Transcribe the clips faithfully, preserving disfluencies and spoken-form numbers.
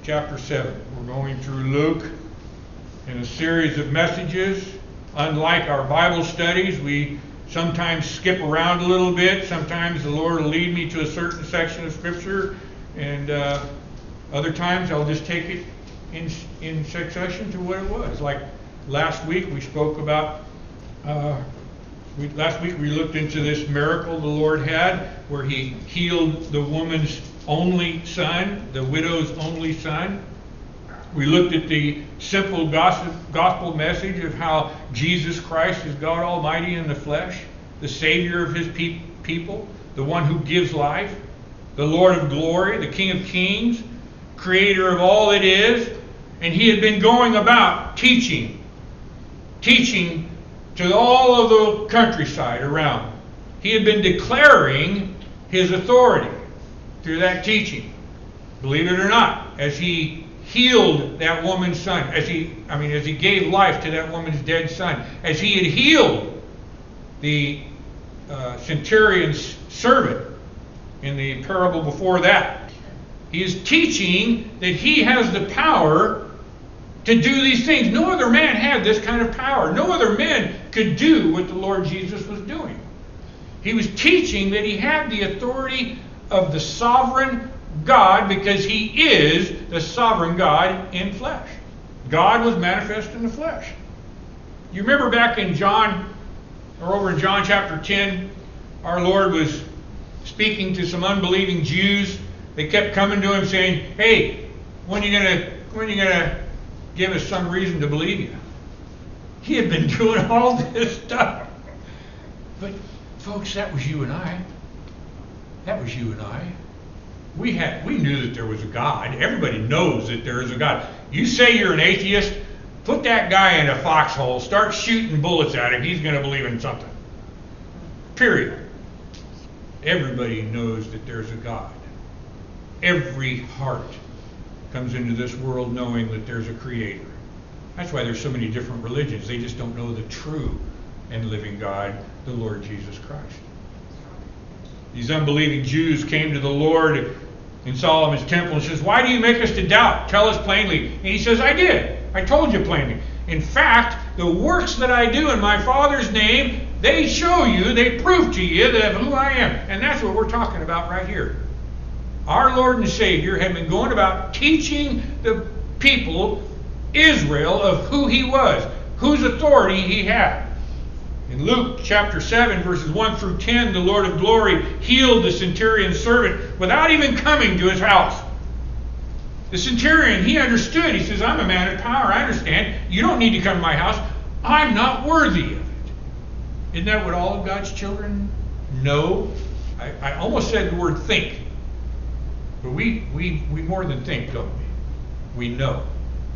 chapter seven. We're going through Luke in a series of messages. Unlike our Bible studies, we sometimes skip around a little bit. Sometimes the Lord will lead me to a certain section of Scripture, and uh, other times I'll just take it in in succession to what it was. Like last week, we spoke about. Uh, we, last week we looked into this miracle the Lord had, where He healed the woman's only son, the widow's only son. We looked at the simple gospel, gospel message of how Jesus Christ is God Almighty in the flesh, the Savior of His pe- people, the one who gives life, the Lord of glory, the King of kings, Creator of all that is. And He had been going about teaching, teaching to all of the countryside around. He had been declaring His authority through that teaching. Believe it or not, as He healed that woman's son, as he, I mean, as he gave life to that woman's dead son, as He had healed the uh, centurion's servant in the parable before that, He is teaching that He has the power to do these things. No other man had this kind of power. No other man could do what the Lord Jesus was doing. He was teaching that He had the authority of the sovereign God, because He is the sovereign God in flesh. God was manifest in the flesh. You remember back in John, or over in John chapter ten, our Lord was speaking to some unbelieving Jews. They kept coming to Him saying, "Hey, when are you gonna, when are you gonna give us some reason to believe you?" He had been doing all this stuff. But folks, that was you and I. That was you and I. We had, we knew that there was a God. Everybody knows that there is a God. You say you're an atheist, put that guy in a foxhole, start shooting bullets at him, he's going to believe in something. Period. Everybody knows that there's a God. Every heart comes into this world knowing that there's a Creator. That's why there's so many different religions. They just don't know the true and living God, the Lord Jesus Christ. These unbelieving Jews came to the Lord in Solomon's temple and says, "Why do you make us to doubt? Tell us plainly." And He says, "I did. I told you plainly. In fact, the works that I do in my Father's name, they show you, they prove to you that of who I am." And that's what we're talking about right here. Our Lord and Savior had been going about teaching the people, Israel, of who He was, whose authority He had. In Luke chapter seven, verses one through ten, the Lord of glory healed the centurion's servant without even coming to his house. The centurion, he understood. He says, "I'm a man of power. I understand. You don't need to come to my house. I'm not worthy of it." Isn't that what all of God's children know? I, I almost said the word think. But we, we, we more than think, don't we? We know.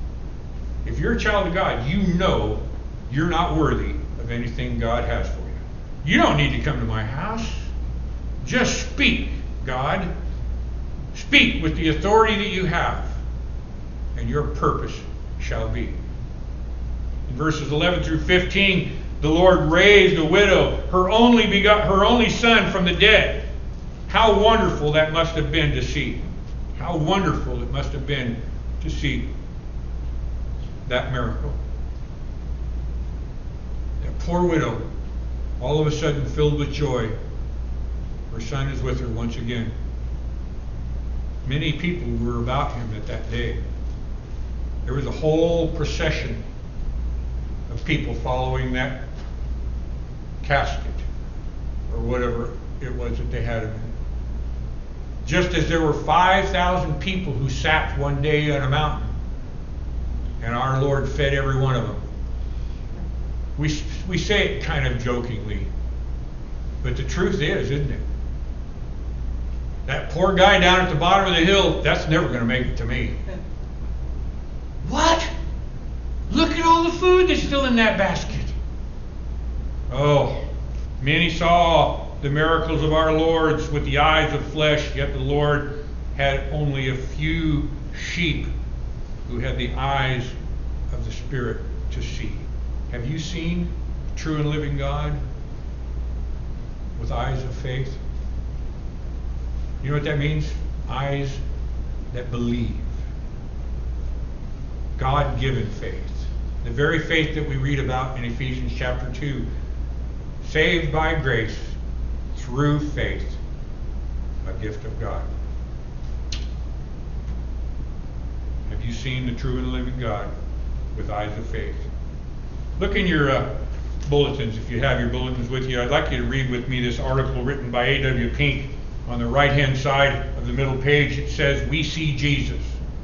If you're a child of God, you know you're not worthy of anything God has for you. You don't need to come to my house. Just speak, God. Speak with the authority that you have, and your purpose shall be. In verses eleven through fifteen, the Lord raised a widow, her only begot, her only son from the dead. How wonderful that must have been to see. How wonderful it must have been to see that miracle. That poor widow, all of a sudden filled with joy. Her son is with her once again. Many people were about him at that day. There was a whole procession of people following that casket, or whatever it was that they had him in. Just as there were five thousand people who sat one day on a mountain, and our Lord fed every one of them. We, we say it kind of jokingly, but the truth is, isn't it? That poor guy down at the bottom of the hill, that's never going to make it to me. What? Look at all the food that's still in that basket. Oh, many saw the miracles of our Lord's with the eyes of flesh, yet the Lord had only a few sheep who had the eyes of the Spirit to see. Have you seen the true and living God with eyes of faith? You know what that means? Eyes that believe. God-given faith. The very faith that we read about in Ephesians chapter two. Saved by grace through faith, a gift of God. Have you seen the true and living God with eyes of faith? Look in your uh, bulletins, if you have your bulletins with you. I'd like you to read with me this article written by A W Pink. On the right-hand side of the middle page, it says, "We see Jesus."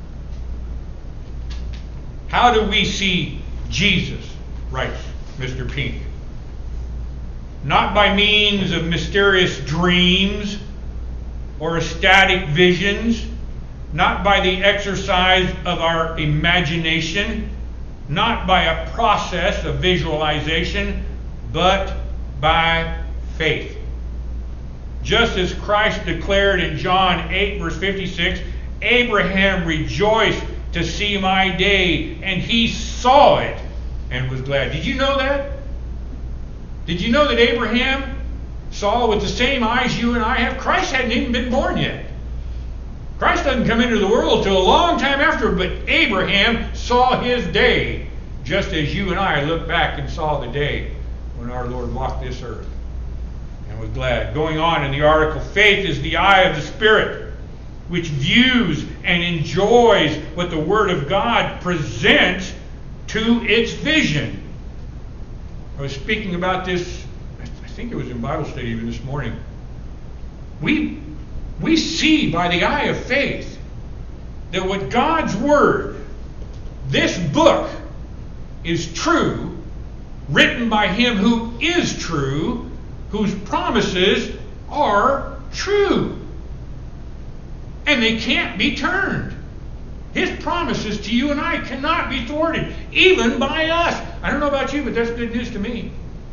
How do we see Jesus, writes Mister Pink? Not by means of mysterious dreams or ecstatic visions, not by the exercise of our imagination, not by a process of visualization, but by faith. Just as Christ declared in John eight, verse fifty-six, "Abraham rejoiced to see my day, and he saw it and was glad." Did you know that? Did you know that Abraham saw with the same eyes you and I have? Christ hadn't even been born yet. Christ doesn't come into the world till a long time after, but Abraham saw his day, just as you and I look back and saw the day when our Lord walked this earth and was glad. Going on in the article, faith is the eye of the Spirit, which views and enjoys what the Word of God presents to its vision. I was speaking about this, I think it was in Bible study even this morning. We, we see by the eye of faith that what God's Word, this book, is true, written by Him who is true, whose promises are true. And they can't be turned. His promises to you and I cannot be thwarted, even by us. I don't know about you, but that's good news to me.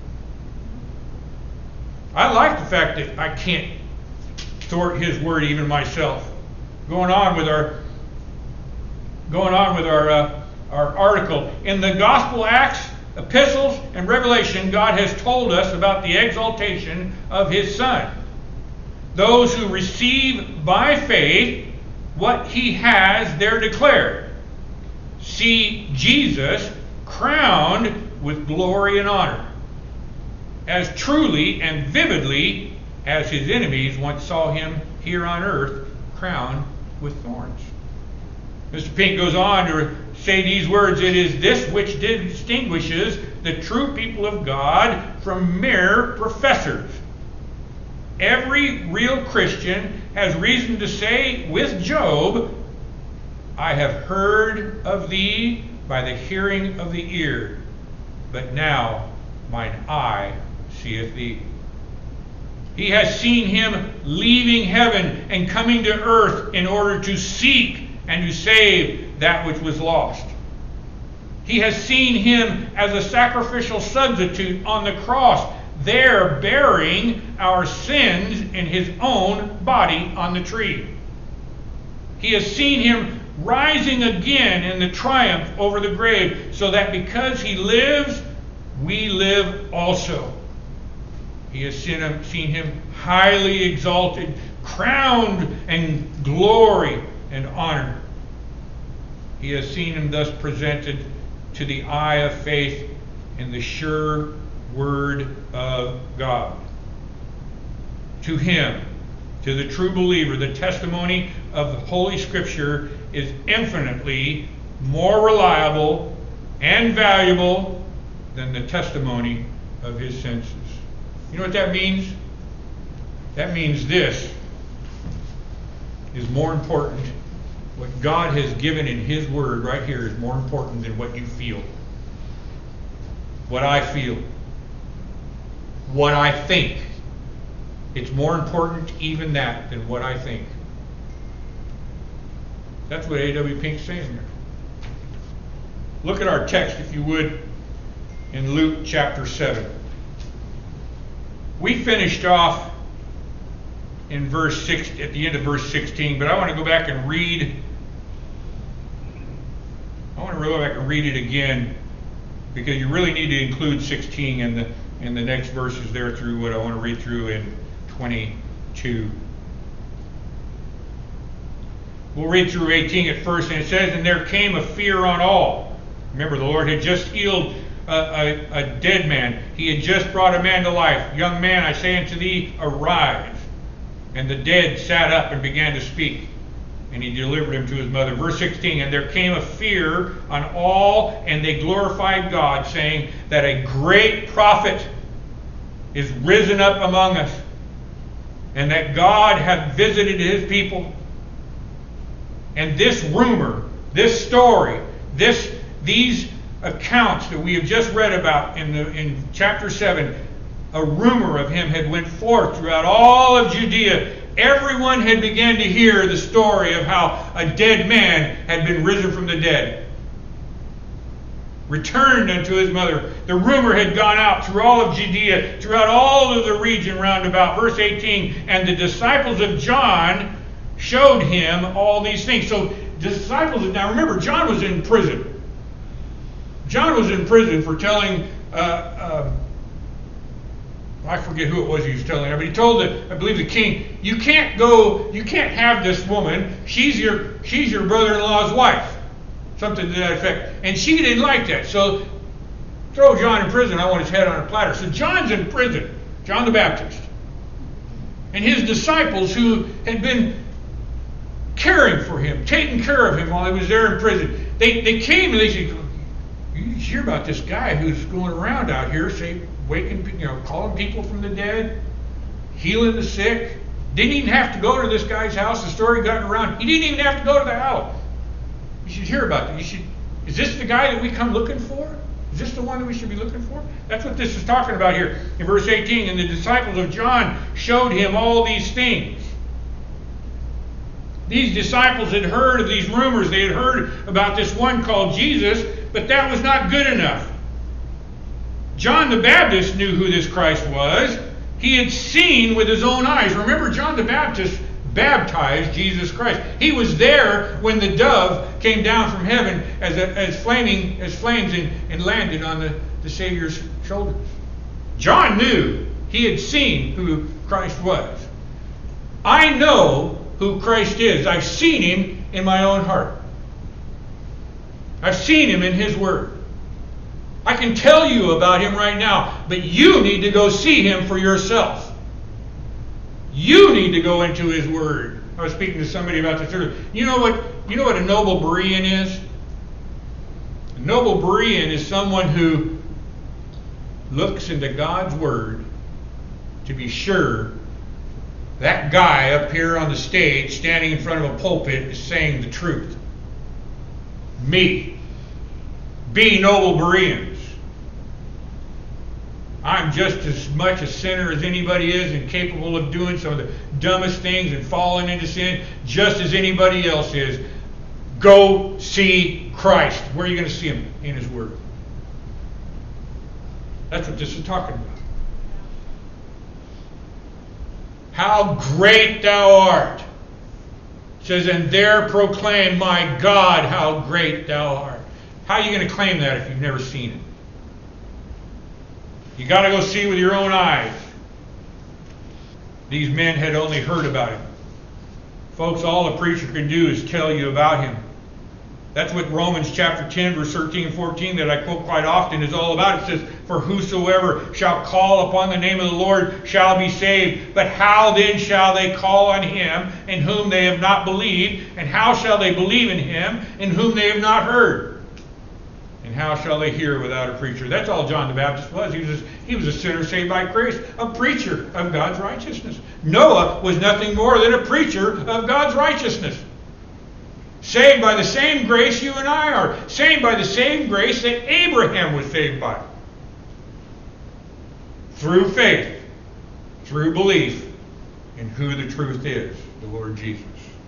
I like the fact that I can't thwart His word even myself. Going on with our, going on with our, uh, our article. In the Gospel, Acts, Epistles, and Revelation, God has told us about the exaltation of His Son. Those who receive by faith what He has there declared see Jesus crowned with glory and honor, as truly and vividly as His enemies once saw Him here on earth crowned with thorns. Mister Pink goes on to say these words, "It is this which distinguishes the true people of God from mere professors. Every real Christian has reason to say with Job, 'I have heard of thee by the hearing of the ear, but now mine eye seeth thee.' He has seen Him leaving heaven and coming to earth in order to seek and to save that which was lost. He has seen Him as a sacrificial substitute on the cross, there bearing our sins in His own body on the tree. He has seen Him rising again in the triumph over the grave, so that because He lives, we live also. He has seen him, seen him highly exalted, crowned in glory and honor. He has seen Him thus presented to the eye of faith in the sure Word of God. To Him, to the true believer, the testimony of the Holy Scripture is infinitely more reliable and valuable than the testimony of his senses. You know what that means? That means this is more important. What God has given in His Word right here is more important than what you feel, what I feel, what I think. It's more important even that than what I think. That's what A W Pink's saying here. Look at our text, if you would, in Luke chapter seven. We finished off in verse six, at the end of verse sixteen, but I want to go back and read. I want to go back and read it again, because you really need to include sixteen in the in the next verses there through what I want to read through in twenty-two. We'll read through eighteen at first, and it says, "And there came a fear on all, Remember, the Lord had just healed a, a, a dead man. He had just brought a man to life. Young man, I say unto thee, arise. And the dead sat up and began to speak. And he delivered him to his mother. Verse sixteen, and there came a fear on all, and they glorified God, saying that a great prophet is risen up among us, and that God hath visited his people. And this rumor, this story, this these accounts that we have just read about in the in chapter seven, a rumor of him had went forth throughout all of Judea. Everyone had begun to hear the story of how a dead man had been risen from the dead, returned unto his mother. The rumor had gone out through all of Judea, throughout all of the region round about. Verse eighteen, and the disciples of John showed him all these things. So disciples, now remember, John was in prison. John was in prison for telling, uh, uh, I forget who it was he was telling her, but he told the, I believe the king, you can't go, you can't have this woman. She's your, she's your brother-in-law's wife. Something to that effect. And she didn't like that. So throw John in prison. I want his head on a platter. So John's in prison. John the Baptist. And his disciples who had been caring for him, taking care of him while he was there in prison, they, they came and they said, you hear about this guy who's going around out here, say, waking, you know, calling people from the dead, healing the sick. Didn't even have to go to this guy's house. The story got around. He didn't even have to go to the house. You should hear about that. You should. Is this the guy that we come looking for? Is this the one that we should be looking for? That's what this is talking about here in verse eighteen. And the disciples of John showed him all these things. These disciples had heard of these rumors. They had heard about this one called Jesus, but that was not good enough. John the Baptist knew who this Christ was. He had seen with his own eyes. Remember, John the Baptist baptized Jesus Christ. He was there when the dove came down from heaven as a, as flaming as flames and, and landed on the, the Savior's shoulders. John knew. He had seen who Christ was. I know who Christ is. I've seen him in my own heart. I've seen him in his word. I can tell you about him right now, but you need to go see him for yourself. You need to go into his word. I was speaking to somebody about this earlier. You know what? You know what a noble Berean is? A noble Berean is someone who looks into God's word to be sure that guy up here on the stage, standing in front of a pulpit, is saying the truth. Me. Be noble Bereans. I'm just as much a sinner as anybody is and capable of doing some of the dumbest things and falling into sin just as anybody else is. Go see Christ. Where are you going to see him? In his word. That's what this is talking about. How great thou art. It says, and there proclaim, my God, how great thou art. How are you going to claim that if you've never seen it? You got to go see with your own eyes. These men had only heard about him. Folks, all a preacher can do is tell you about him. That's what Romans chapter ten, verse thirteen and fourteen that I quote quite often is all about. It says, for whosoever shall call upon the name of the Lord shall be saved. But how then shall they call on him in whom they have not believed? And how shall they believe in him in whom they have not heard? And how shall they hear without a preacher? That's all John the Baptist was. He was a, he was a sinner saved by grace, a preacher of God's righteousness. Noah was nothing more than a preacher of God's righteousness. Saved by the same grace you and I are. Saved by the same grace that Abraham was saved by. Through faith. Through belief in who the truth is, the Lord Jesus.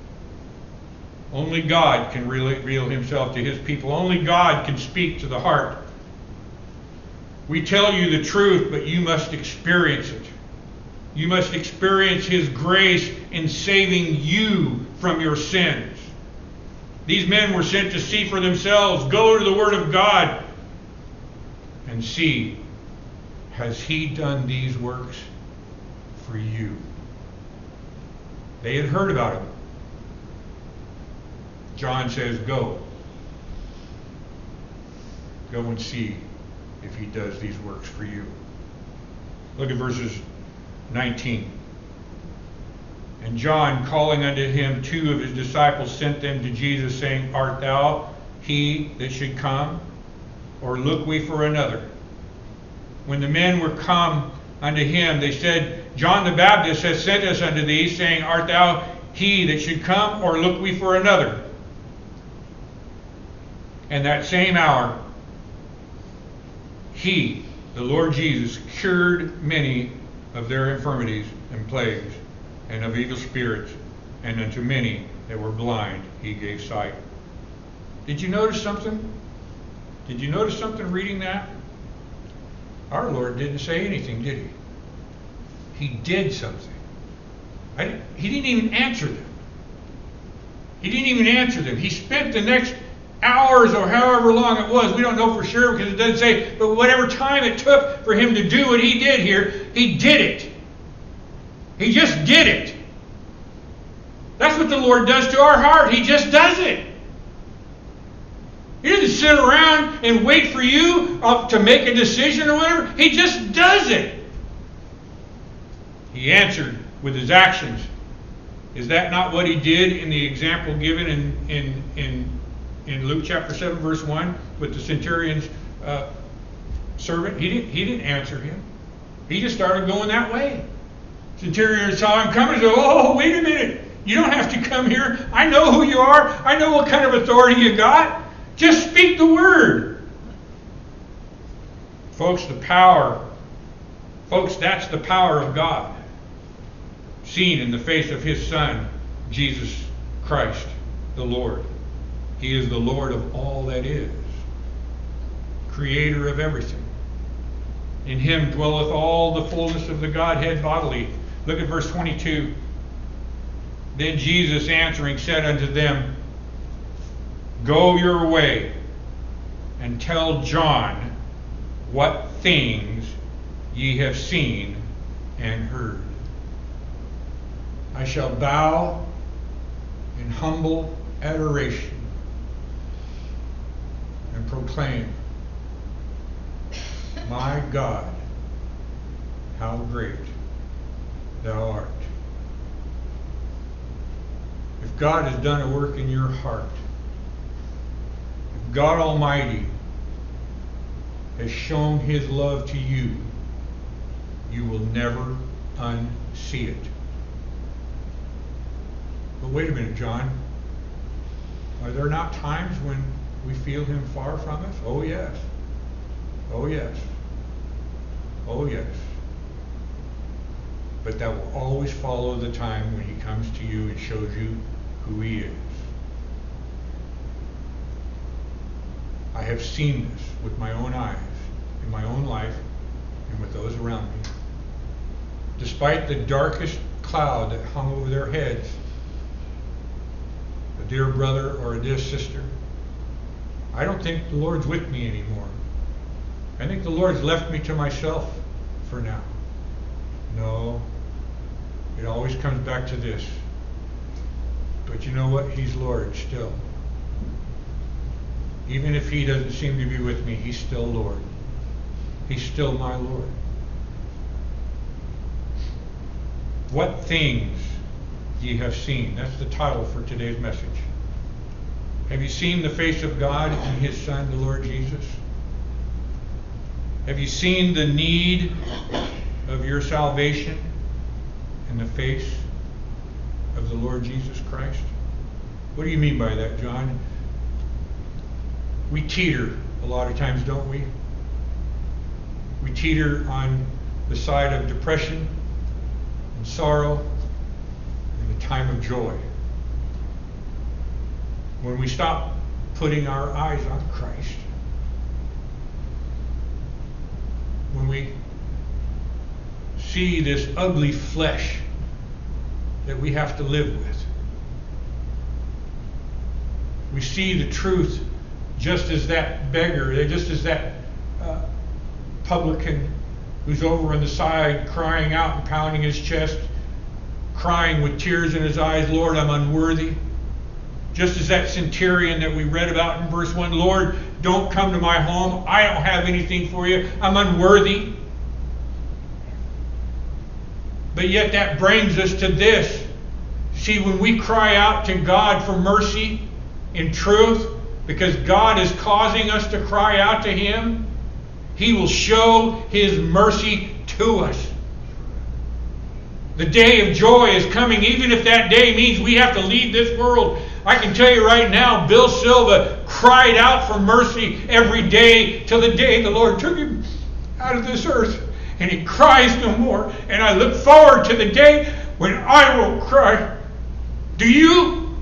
Only God can reveal himself to his people. Only God can speak to the heart. We tell you the truth, but you must experience it. You must experience his grace in saving you from your sins. These men were sent to see for themselves. Go to the Word of God and see, has he done these works for you? They had heard about him. John says, go. Go and see if he does these works for you. Look at verses nineteen. And John, calling unto him two of his disciples, sent them to Jesus, saying, Art thou he that should come, or look we for another? When the men were come unto him, they said, John the Baptist has sent us unto thee, saying, Art thou he that should come, or look we for another? And that same hour, he, the Lord Jesus, cured many of their infirmities and plagues, and of evil spirits, and unto many that were blind he gave sight. Did you notice something? Did you notice something reading that? Our Lord didn't say anything, did he? He did something. I didn't, he didn't even answer them. He didn't even answer them. He spent the next hours or however long it was, we don't know for sure because it doesn't say, but whatever time it took for him to do what he did here, he did it. He just did it. That's what the Lord does to our heart. He just does it. He doesn't sit around and wait for you to make a decision or whatever. He just does it. He answered with his actions. Is that not what he did in the example given in in in, in Luke chapter seven, verse one, with the centurion's uh, servant? He didn't he didn't answer him. He just started going that way. Centurion saw him coming and said, "Oh, wait a minute! You don't have to come here. I know who you are. I know what kind of authority you got. Just speak the word." Folks, the power, folks, that's the power of God, seen in the face of his Son, Jesus Christ, the Lord. He is the Lord of all that is, creator of everything. In him dwelleth all the fullness of the Godhead bodily. Look at verse twenty-two. Then Jesus answering said unto them, Go your way, and tell John what things ye have seen and heard. I shall bow in humble adoration and proclaim, My God, how great thou art. If God has done a work in your heart, if God Almighty has shown his love to you, you will never unsee it. But wait a minute, John. Are there not times when we feel him far from us? Oh, yes. Oh, yes. Oh, yes. But that will always follow the time when he comes to you and shows you who he is. I have seen this with my own eyes, in my own life, and with those around me. Despite the darkest cloud that hung over their heads, a dear brother or a dear sister, I don't think the Lord's with me anymore. I think the Lord's left me to myself for now. No, it always comes back to this. But you know what? He's Lord still. Even if he doesn't seem to be with me, he's still Lord. He's still my Lord. What things ye have seen? That's the title for today's message. Have you seen the face of God in his Son, the Lord Jesus? Have you seen the need of your salvation in the face of the Lord Jesus Christ? What do you mean by that, John? We teeter a lot of times, don't we? We teeter on the side of depression and sorrow and the time of joy. When we stop putting our eyes on Christ, when we see this ugly flesh that we have to live with, we see the truth just as that beggar, just as that uh, publican who's over on the side crying out and pounding his chest, crying with tears in his eyes, Lord, I'm unworthy. Just as that centurion that we read about in verse one, Lord, Don't come to my home. I don't have anything for you. I'm unworthy. But yet that brings us to this. See, when we cry out to God for mercy in truth, because God is causing us to cry out to Him, He will show His mercy to us. The day of joy is coming, even if that day means we have to leave this world. I can tell you right now, Bill Silva cried out for mercy every day till the day the Lord took him out of this earth. And he cries no more. And I look forward to the day when I will cry. Do you?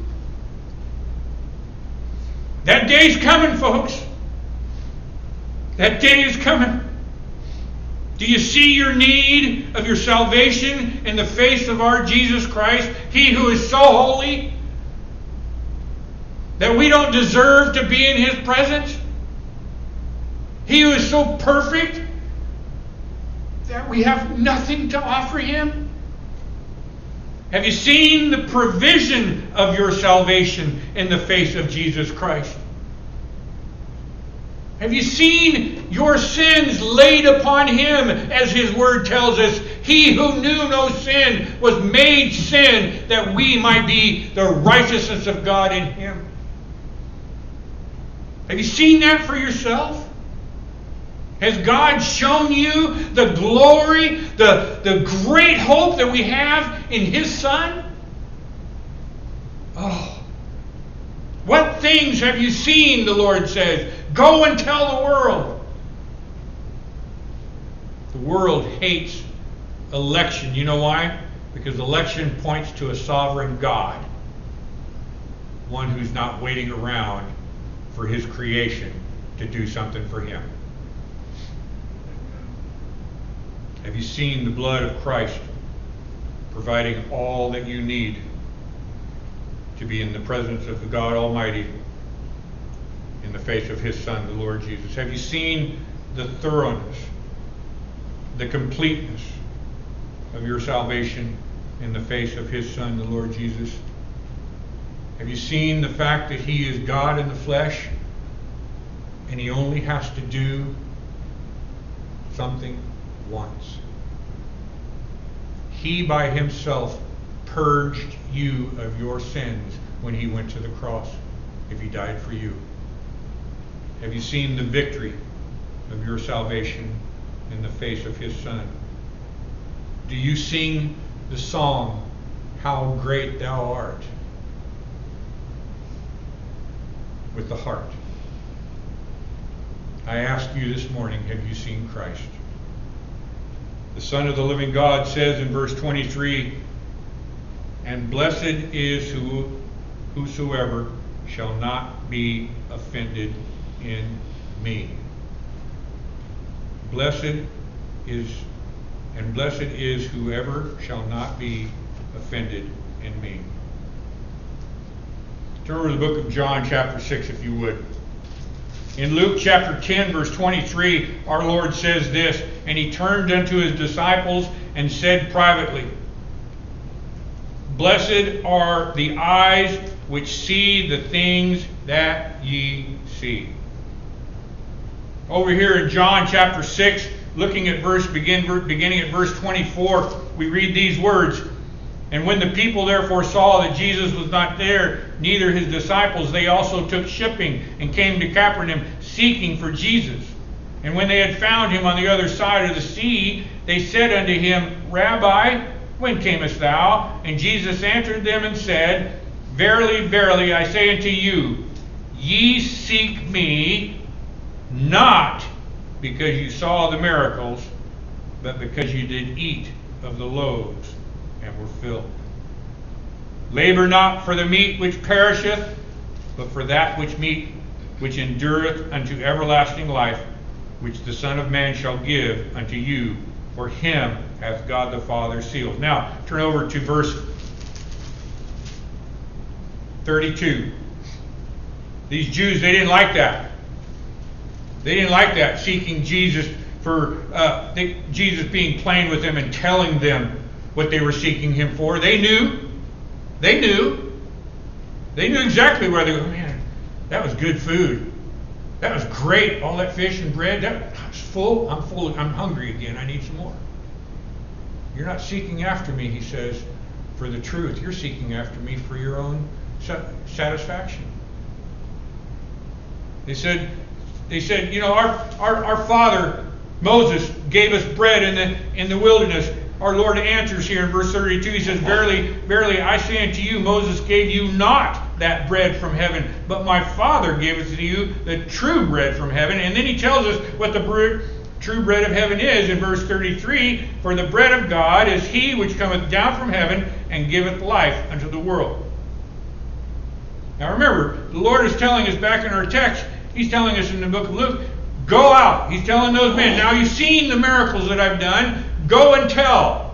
That day's coming, folks. That day is coming. Do you see your need of your salvation in the face of our Jesus Christ? He who is so holy that we don't deserve to be in His presence. He who is so perfect that we have nothing to offer Him. Have you seen the provision of your salvation in the face of Jesus Christ? Have you seen your sins laid upon Him, as His Word tells us? He who knew no sin was made sin that we might be the righteousness of God in Him. Have you seen that for yourself? Has God shown you the glory, the, the great hope that we have in His Son? Oh. What things have you seen, the Lord says? Go and tell the world. The world hates election. You know why? Because election points to a sovereign God. One who's not waiting around for His creation to do something for Him. Have you seen the blood of Christ providing all that you need to be in the presence of the God Almighty in the face of His Son, the Lord Jesus? Have you seen the thoroughness, the completeness of your salvation in the face of His Son, the Lord Jesus? Have you seen the fact that He is God in the flesh and He only has to do something once? He by Himself purged you of your sins when He went to the cross, if He died for you. Have you seen the victory of your salvation in the face of His Son? Do you sing the song, How Great Thou Art, with the heart? I ask you this morning, have you seen Christ? The Son of the living God says in verse twenty-three, and blessed is who, whosoever shall not be offended in me. Blessed is, and blessed is whoever shall not be offended in me. Turn over to the book of John chapter six, if you would. In Luke chapter ten, verse twenty-three, our Lord says this, and He turned unto His disciples and said privately, blessed are the eyes which see the things that ye see. Over here in John chapter six, looking at verse begin, beginning at verse twenty-four, we read these words. And when the people therefore saw that Jesus was not there, neither His disciples, they also took shipping and came to Capernaum, seeking for Jesus. And when they had found Him on the other side of the sea, they said unto Him, Rabbi, when camest thou? And Jesus answered them and said, Verily, verily, I say unto you, ye seek me not because you saw the miracles, but because you did eat of the loaves and were filled. Labor not for the meat which perisheth, but for that which meat which endureth unto everlasting life, which the Son of Man shall give unto you. For Him hath God the Father sealed. Now, turn over to verse thirty-two. These Jews, they didn't like that. They didn't like that, seeking Jesus for uh, they, Jesus being plain with them and telling them what they were seeking Him for. They knew. They knew. They knew exactly where they were. Man, that was good food. That was great. All that fish and bread. That I was full. I'm full. I'm hungry again. I need some more. You're not seeking after me, he says, for the truth. You're seeking after me for your own satisfaction. They said, they said, you know, our, our, our father Moses gave us bread in the in the wilderness. Our Lord answers here in verse thirty-two. He says, Verily, verily, I say unto you, Moses gave you not that bread from heaven, but my Father giveth to you the true bread from heaven. And then he tells us what the bread, true bread of heaven is in verse thirty-three. For the bread of God is he which cometh down from heaven and giveth life unto the world. Now remember, the Lord is telling us back in our text, he's telling us in the book of Luke, go out. He's telling those men, now you've seen the miracles that I've done. Go and tell.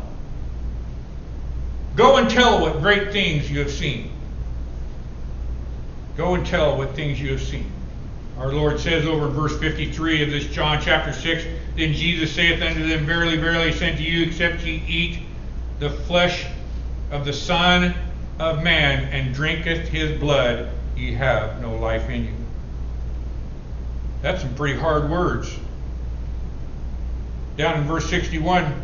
Go and tell what great things you have seen. Go and tell what things you have seen. Our Lord says over in verse fifty-three of this John chapter six, Then Jesus saith unto them, Verily, verily, I say unto you, except ye eat the flesh of the Son of Man, and drinketh his blood, ye have no life in you. That's some pretty hard words. Down in verse sixty-one,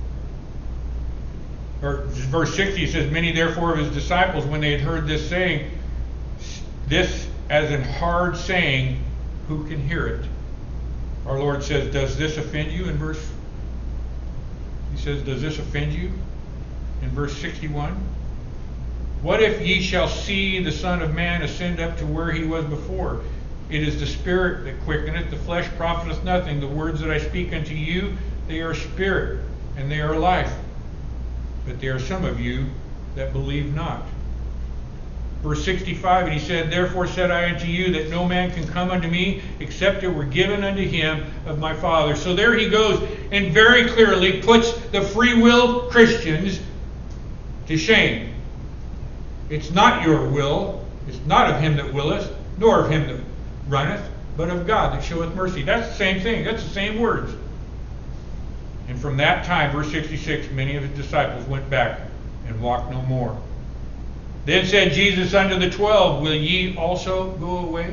or verse sixty, it says, Many therefore of his disciples, when they had heard this saying, this as in hard saying, who can hear it? Our Lord says, does this offend you? In verse, he says, does this offend you? In verse sixty-one, what if ye shall see the Son of Man ascend up to where he was before? It is the Spirit that quickeneth, the flesh profiteth nothing. The words that I speak unto you, they are spirit, and they are life. But there are some of you that believe not. Verse sixty-five, and he said, Therefore said I unto you, that no man can come unto me, except it were given unto him of my Father. So there he goes, and very clearly puts the free will Christians to shame. It's not your will, it's not of him that willeth, nor of him that runneth, but of God that showeth mercy. That's the same thing. That's the same words. And from that time, verse sixty-six, many of his disciples went back and walked no more. Then said Jesus unto the twelve, Will ye also go away?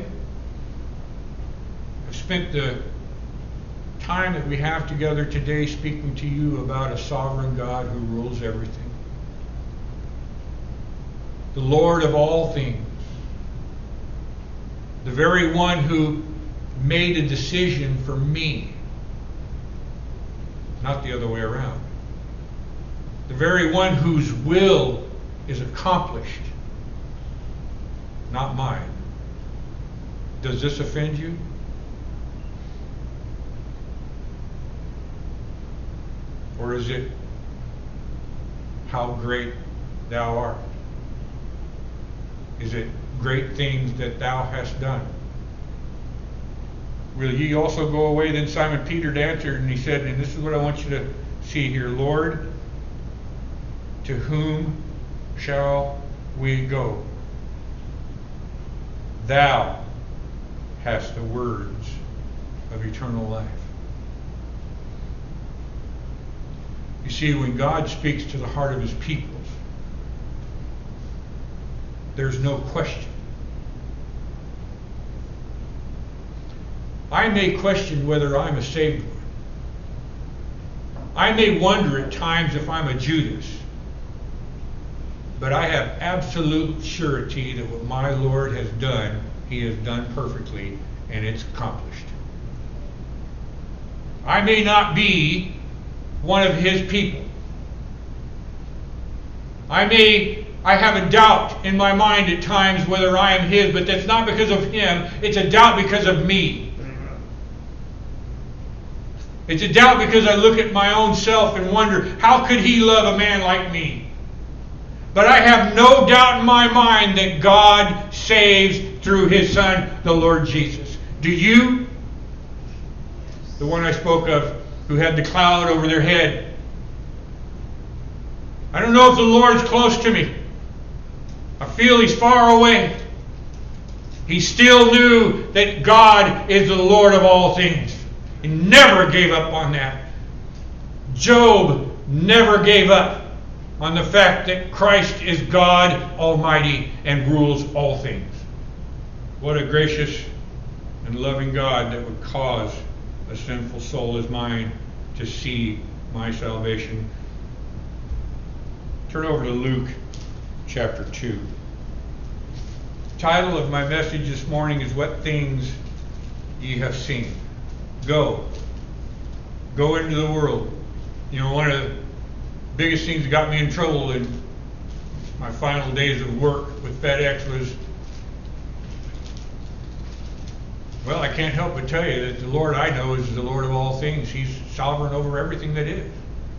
I've spent the time that we have together today speaking to you about a sovereign God who rules everything. The Lord of all things. The very one who made a decision for me. Not the other way around. The very one whose will is accomplished. Not mine. Does this offend you? Or is it how great thou art? Is it great things that thou hast done? Will ye also go away? Then Simon Peter answered, and he said, and this is what I want you to see here, Lord, to whom shall we go? Thou hast the words of eternal life. You see, when God speaks to the heart of his people, there's no question. I may question whether I'm a saved one. I may wonder at times if I'm a Judas. But I have absolute surety that what my Lord has done, he has done perfectly, and it's accomplished. I may not be one of his people. I may, I have a doubt in my mind at times whether I am his, but that's not because of him. It's a doubt because of me. It's a doubt because I look at my own self and wonder, how could he love a man like me? But I have no doubt in my mind that God saves through his Son, the Lord Jesus. Do you? The one I spoke of, who had the cloud over their head. I don't know if the Lord's close to me. I feel he's far away. He still knew that God is the Lord of all things. He never gave up on that. Job never gave up on the fact that Christ is God Almighty and rules all things. What a gracious and loving God that would cause a sinful soul as mine to see my salvation. Turn over to Luke chapter two. The title of my message this morning is What Things Ye Have Seen. Go. Go into the world. You know, one of the biggest things that got me in trouble in my final days of work with FedEx was, well, I can't help but tell you that the Lord I know is the Lord of all things. He's sovereign over everything that is.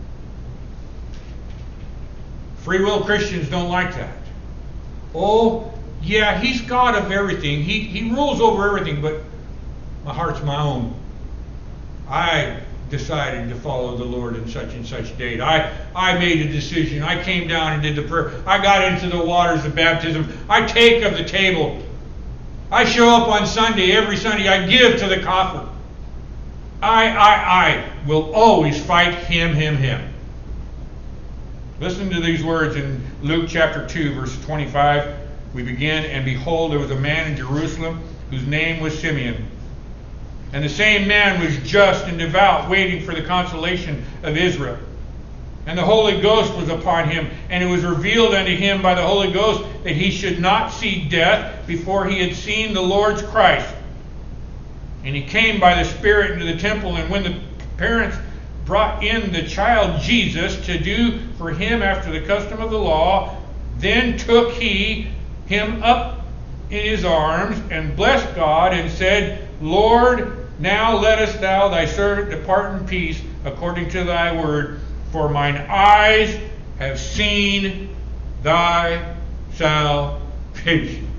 Free will Christians don't like that. Oh, yeah, He's God of everything. He, he rules over everything, but my heart's my own. I decided to follow the Lord in such and such date. I, I made a decision. I came down and did the prayer. I got into the waters of baptism. I take of the table. I show up on Sunday, every Sunday. I give to the coffer. I, I, I will always fight him, him, him. Listen to these words in Luke chapter two, verse twenty-five. We begin, and behold, there was a man in Jerusalem whose name was Simeon. And the same man was just and devout, waiting for the consolation of Israel. And the Holy Ghost was upon him, and it was revealed unto him by the Holy Ghost that he should not see death before he had seen the Lord's Christ. And he came by the Spirit into the temple, and when the parents brought in the child Jesus to do for him after the custom of the law, then took he him up in his arms, and blessed God, and said, Lord, now lettest thou thy servant depart in peace, according to thy word. For mine eyes have seen thy salvation.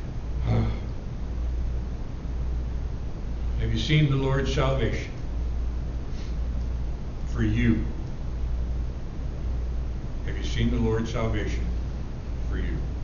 Have you seen the Lord's salvation? For you. Have you seen the Lord's salvation? For you.